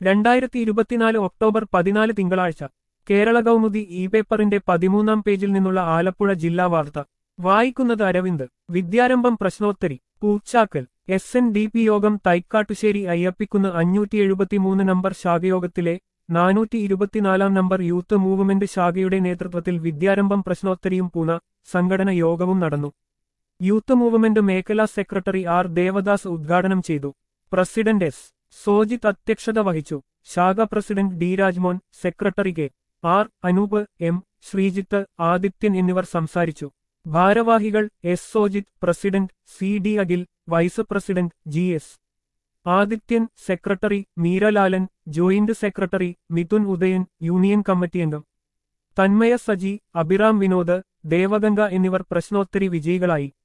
2024 October 14 തിങ്കളാഴ്ച Kerala Kaumudi E പേപ്പറിന്റെ 13-ാം പേജിൽ നിന്നുള്ള ആലപ്പുഴ ജില്ലാ വാർത്ത വായിക്കുന്നത് അരവിന്ദ്. വിദ്യാരംഭം പ്രശ്നോത്തരി. പൂച്ചാക്കൽ. SNDP യോഗം തൈക്കാട്ടുശ്ശേരി അയ്യപ്പിക്കുന്ന് 573 നമ്പർ ശാഖയോഗത്തിലെ 424 നമ്പർ യൂത്ത് മൂവ്മെന്റ് ശാഖയുടെ നേതൃത്വത്തിൽ വിദ്യാരംഭം പ്രശ്നോത്തരിയും പൂന സംഘടന യോഗവും നടന്നു. യൂത്ത് മൂവ്മെന്റ് മേഖലാ സെക്രട്ടറി ആർ ദേവദാസ് ഉദ്ഘാടനം ചെയ്തു. പ്രസിഡന്റ് എസ് സോജിത് അധ്യക്ഷത വഹിച്ചു. ശാഖ president D Rajmon, secretary K R Anoop, M Sreejith, Adithyan എന്നിവർ സംസാരിച്ചു. ഭാരവാഹികൾ S Sojith, president C D Akhil, vice president G S Adithyan, secretary Meeralalan, joint secretary Mithun Udayan, union committee അംഗം തന്മയ സജി, അഭിറാം വിനോദ്, ദേവഗംഗ എന്നിവർ പ്രശ്നോത്തരി വിജയികളായി.